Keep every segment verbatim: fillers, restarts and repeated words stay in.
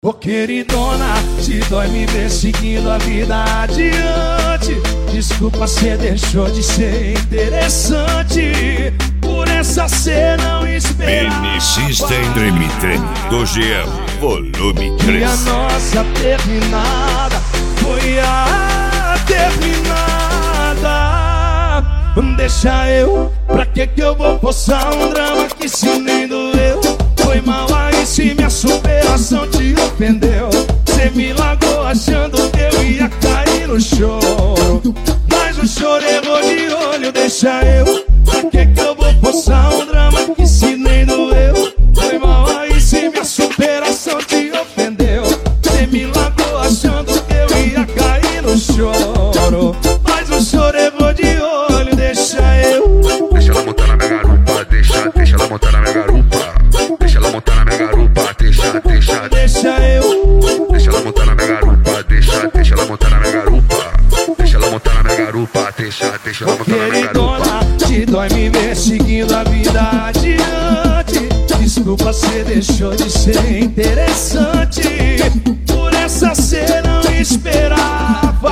Ô queridona, se dói me ver seguindo a vida adiante. Desculpa, cê deixou de ser interessante. Por essa cê não esperava. Mini System Treme Treme do G M, volume três. E a nossa terminada foi a terminada. Deixa eu, pra que que eu vou forçar um drama que se nem doeu? Foi mal aí se minha superação te ofendeu. Cê me largou achando que eu ia cair no choro, mas o choro errou de olho. Deixa eu, pra que que eu vou forçar um drama que se nem doeu? Foi mal aí se minha superação te ofendeu. Cê me largou achando que eu ia cair no choro, mas o choro errou de olho. Deixa eu, deixa ela montar na minha garupa, deixa, deixa ela montar na minha garupa. Deixa ela montar na minha garupa, deixa, deixa, deixa eu, deixa ela montar na minha garupa, deixa, deixa ela montar na minha garupa. Deixa ela montar na minha garupa, deixa, deixa ela montar na minha garupa. Queridona, te dói me ver seguindo a vida adiante. Desculpa, cê deixou de ser interessante. Por essa cê não esperava.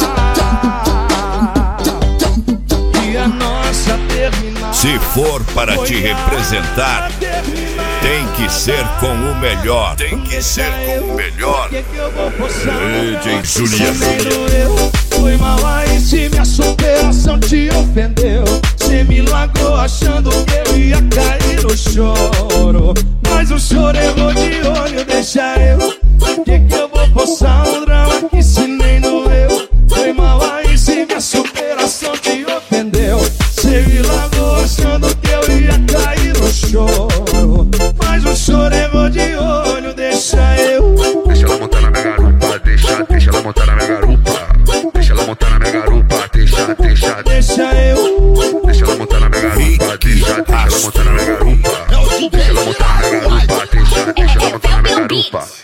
E a nossa terminada. Se for para te representar, tem que ser com o melhor. Tem que ser com o melhor. D J Juliano. Foi mal aí se minha superação te ofendeu. Cê me largou achando que eu ia cair no choro, mas o choro errou de olho. Deixa eu, pra que que eu vou forçar um drama que se nem doeu? Foi mal aí se minha superação te ofendeu. Cê me largou achando que eu ia cair no choro, mas o choro errou de olho. Deixa eu, deixa ela montar na minha garupa, deixa, deixa ela montar na minha garupa. Deixa ela montar na minha garupa, deixa, deixa, deixa eu, deixa ela montar na minha garupa, deixa, deixa ela montar na minha garupa. Deixa ela montar na minha garupa, deixa, deixa ela montar na minha garupa.